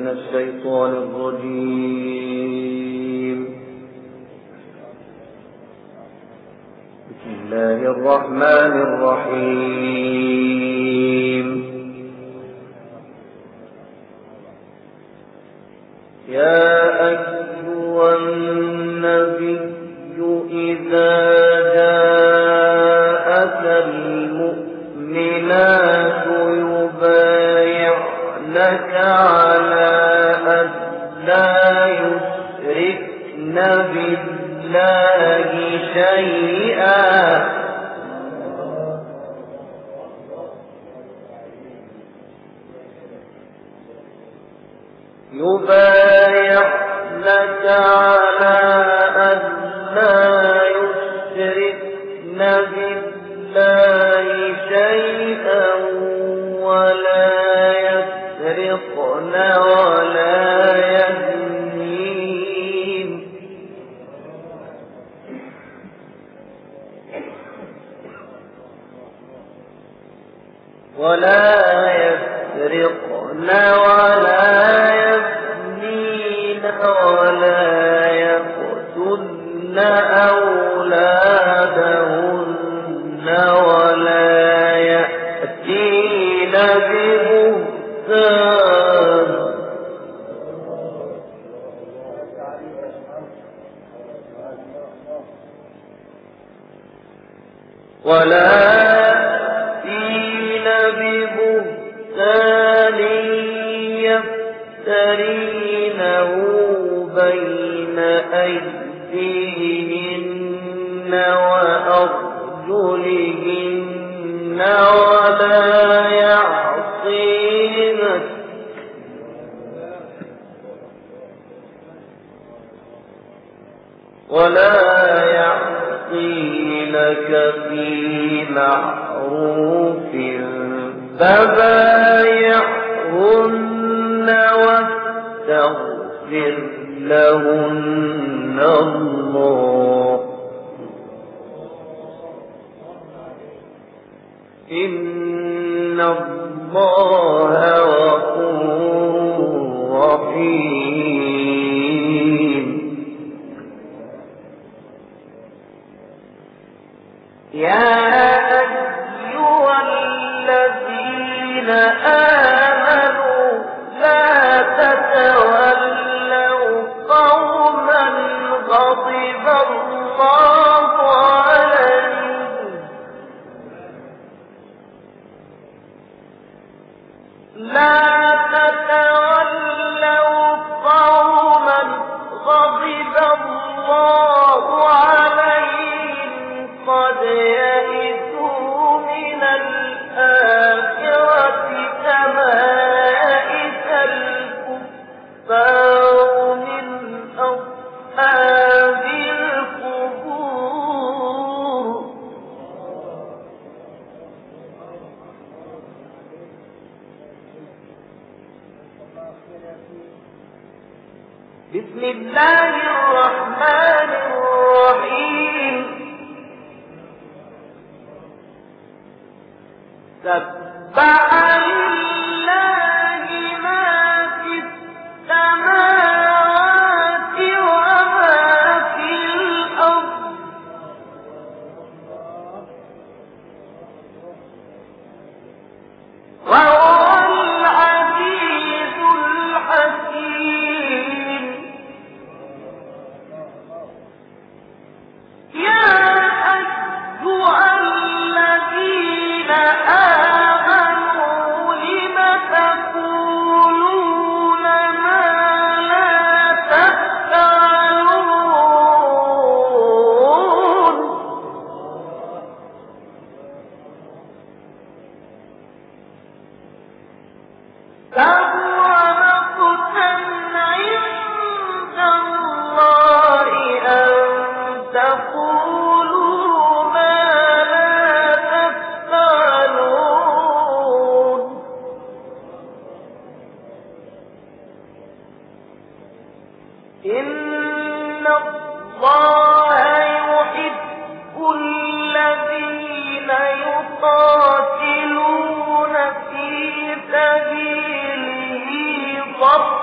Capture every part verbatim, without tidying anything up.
الشيطان الرجيم. بسم الله الرحمن الرحيم. يا أيها النبي إذا جاءك المؤمنات يبايعنك على أن لا يشركن بالله شيئا يبايعنك على أن لا يشركن بالله شيئا ولا يسرقن ولا يزنين ولا يسرقن ولا يزنين ولا يقتلن أولادهن ولا يأتين ببهتان ولا يأتين ببهتان يفترينه بين أيديهن وأرجلهن ولا يعصينك ولا يعصينك في معروف فبايعهن واستغفر لهن الله إن الله غفور رحيم. يا أيها الذين آمنوا لا تتولوا قوما غضب الله عليهم لا تتولوا قوما غضب الله عليهم قد يئسوا من الآخرة كما يئس الكفار من أصحاب القبور. بسم الله الرحمن الرحيم. سبح لله ما في السماوات وما في الأرض وهو العزيز الحكيم. يا أيها الذين آمنوا لم تقولون ما لا تفعلون كبر مقتا عند الله أن تقولوا ما لا تفعلون. إن الله يحب الذين يقاتلون في سبيله صفا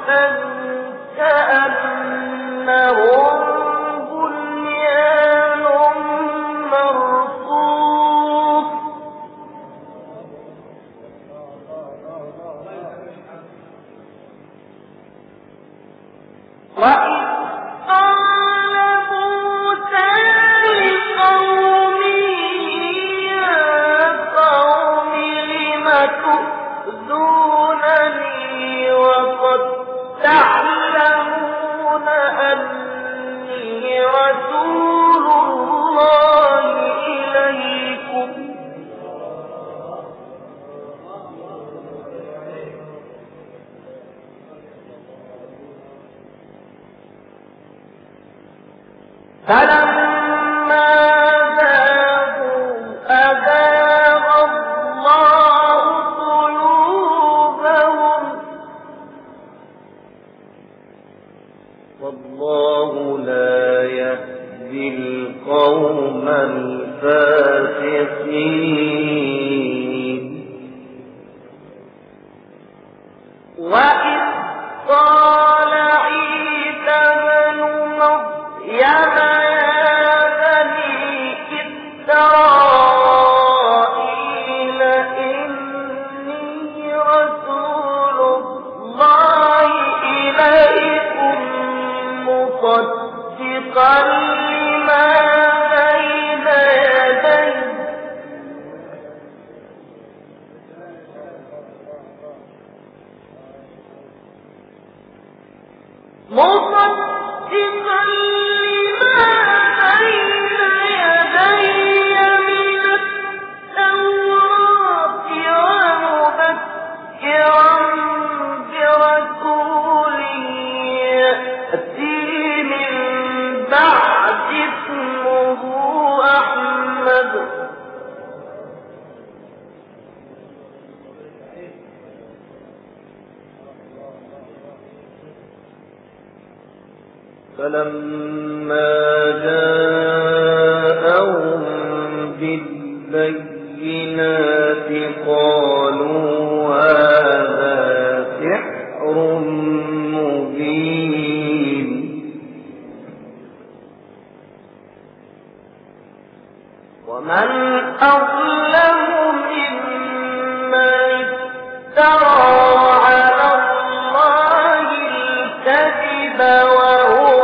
فلما جاءهم بالبينات قالوا هذا سحر مبين ومن أظلم ممن افترى على الله الكذب وهو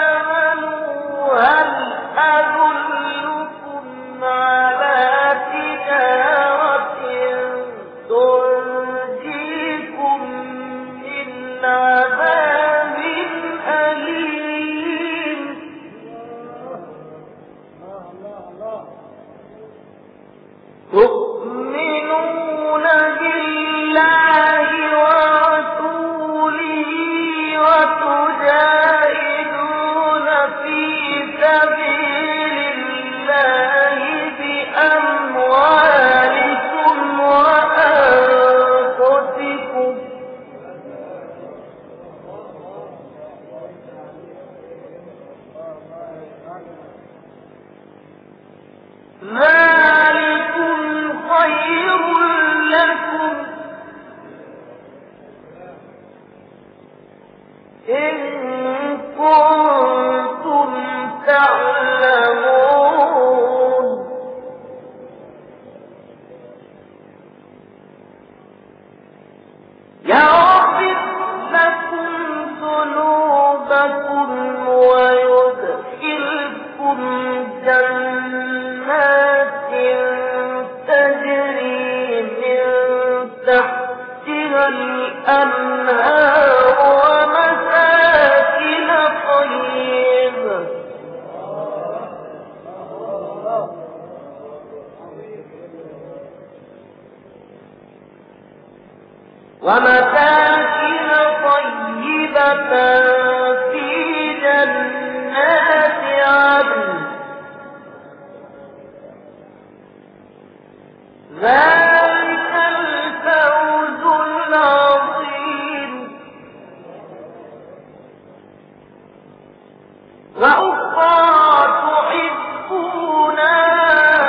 هل أدلكم على ومساكن طيبة في جنات عدن ذلك الفوز العظيم. وأخرى تحبونها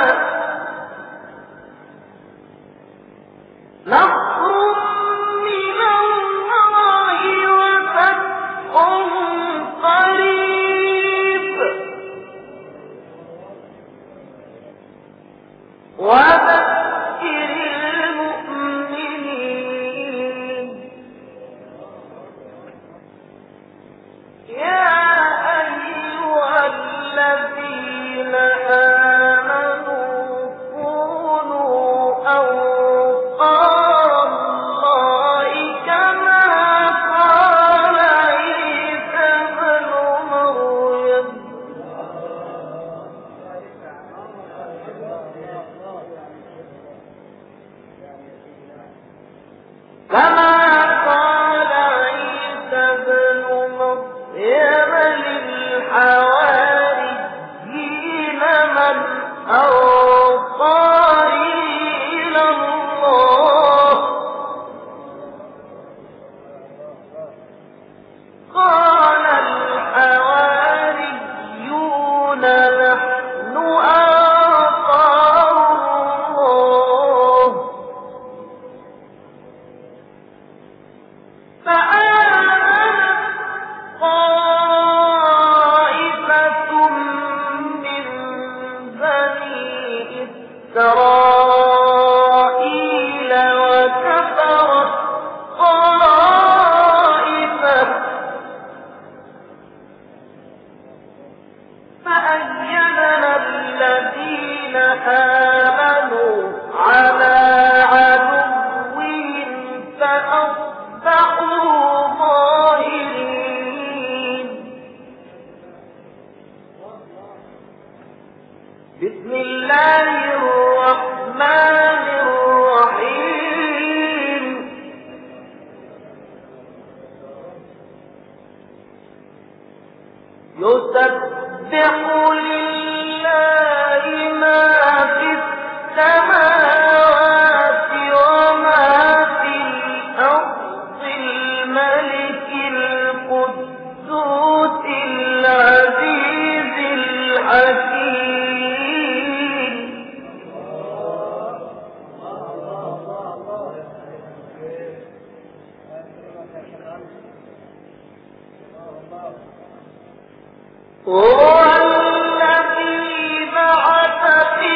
نصر من الله وفتح قريب وبشر المؤمنين. يا أيها الذين آمنوا كونوا أنصار الله كما قال عيسى ابن مريم كما قال عيسى ابن مريم للحواريين من أنصاري إلى الله قال الحواريون نحن أنصار الله فآمنت طائفة من بني إسرائيل وكفرت طائفة فأيدنا الذين آمنوا على عدوهم فأصبحوا ظاهرين. بسم الله الرحمن الرحيم. يسبح لله ما في السماوات وما في الأرض الملك القدوس العزيز الحكيم. هو الذي بعث في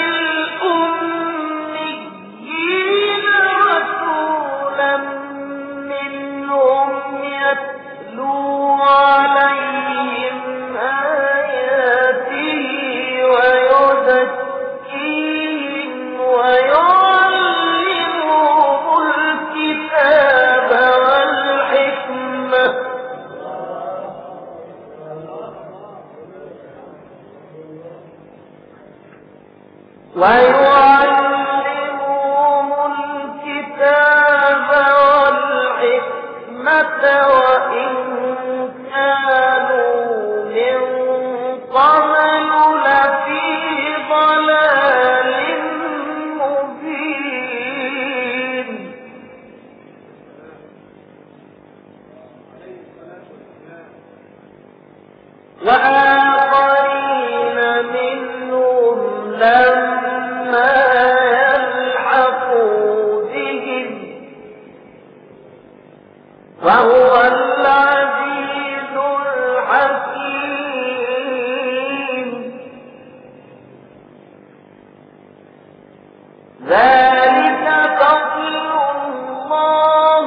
الأميين رسولا منهم يتلو عليهم آياته ويزكيهم ويعلمهم الكتاب والحكمة ويعلمهم الكتاب والحكمة وإن كانوا من قبل لفي ضلال مبين. وآخرين منهم لما وهو العزيز الحكيم. ذلك فضل الله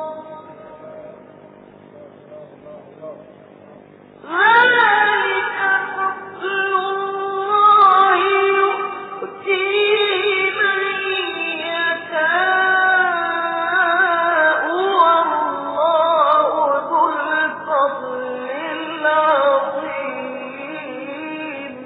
ذلك فضل الله يؤتيه من يشاء والله ذو الفضل العظيم.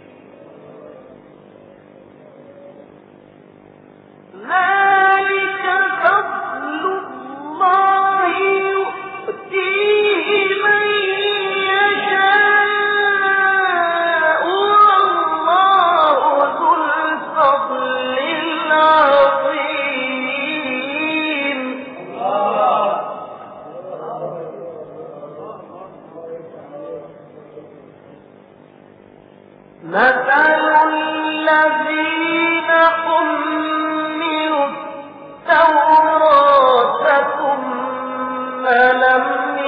ذلك فضل الله يؤتيه من يشاء والله ذو الفضل العظيم. مثل الذين حملوا التوراة ثم لم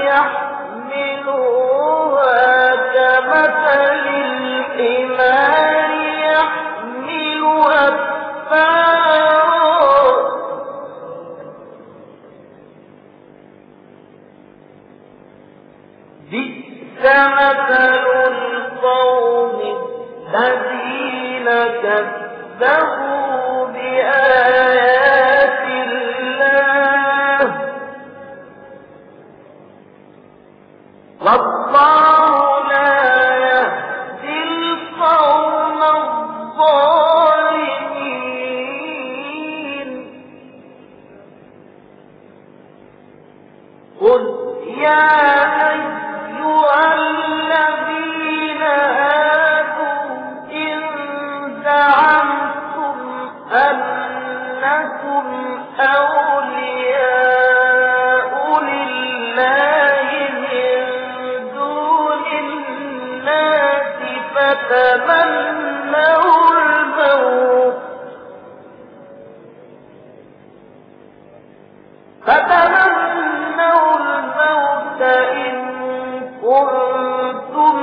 يحملوها كمثل الحمار يحمل أسفارا بئس مثل القوم الذين كذبوا بآيات الله والله لا يهدي القوم الظالمين. قل يا أيها الذين هادوا إن زعمتم أنكم أولياء لله من دون الناس فتمنوا الموت فتمنوا الموت إن كنتم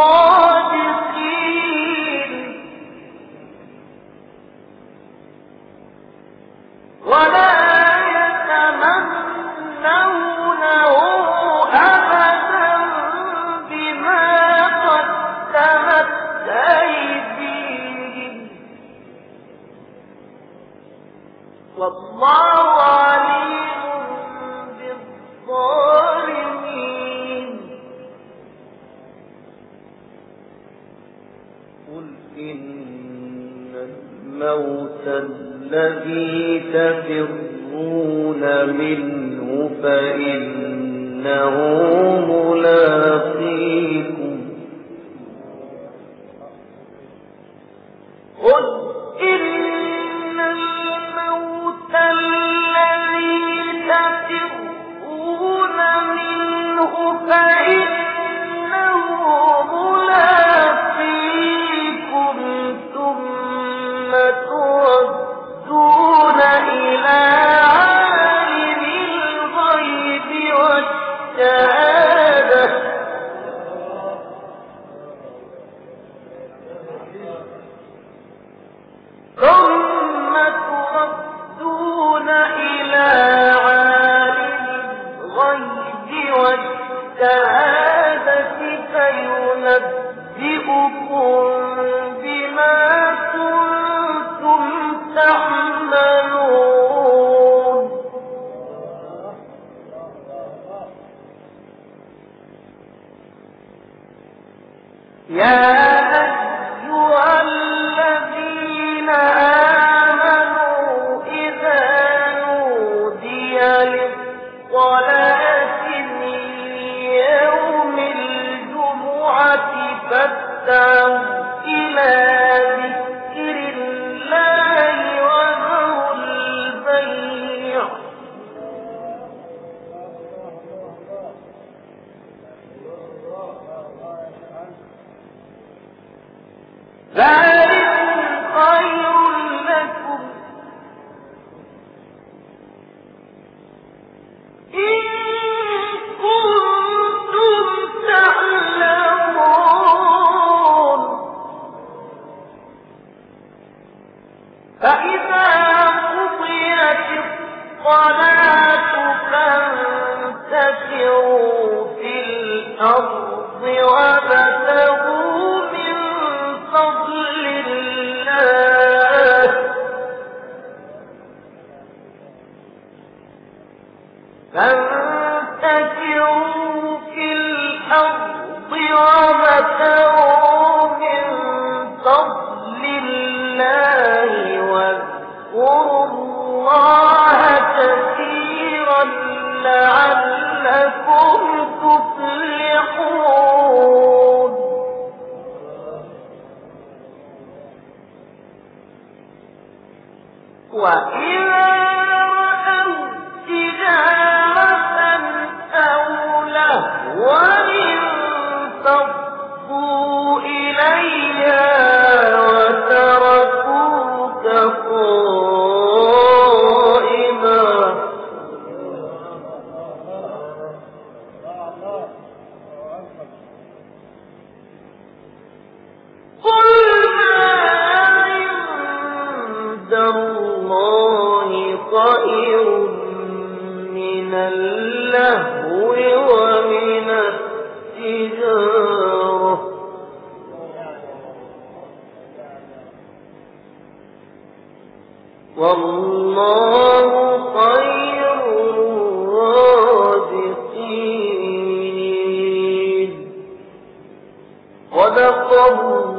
صادقين ولا يتمنونه أبدا بما قدمت أيديهم والله عليم بالظالمين. قل إن الموت الذي تفرون منه فإنه ملاقيكم قل إن الموت الذي تفرون منه فإنه ملاقيكم ثم تردون إلى عالم الغيب والشهادة فإذا قضيت الصلاة فانتشروا في الأرض وابتغوا من فضل الله فانتشروا في الأرض وابتغوا من فضل الله واذكروا الله كثيرا لعلكم تفلحون. وإذا رأوا تجارة أو لهوا انفضوا إليها وتركوك قائما قل ما عند الله خير من اللهو ومن التجارة والله خير الرازقين. صدق الله